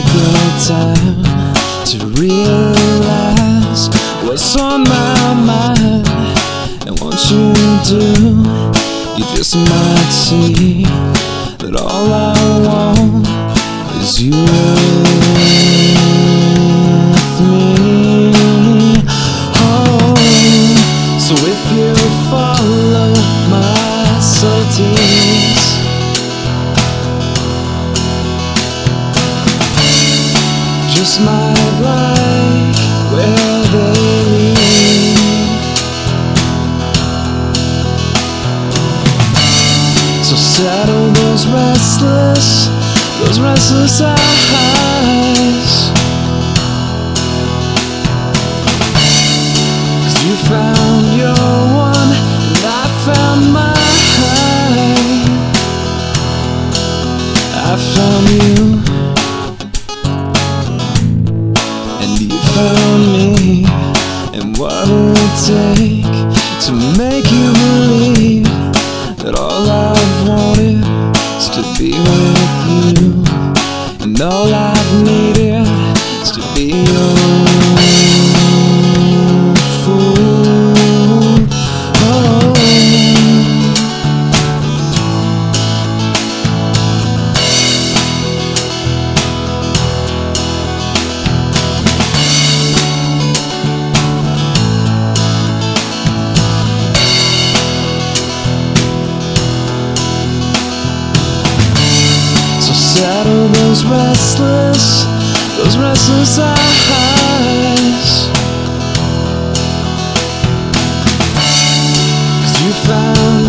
the time to realize what's on my mind. And once you do, you just might see that all I want is you with me. Oh, so if you follow my subtleties, just might like where they lead. So settle those restless eyes, 'cause you found your one and I found mine. I found you and you found me. And what would it take to make you believe that all I've wanted is to be with you, and all I've needed is to be your fool. Oh. Settle those restless eyes, 'cause you found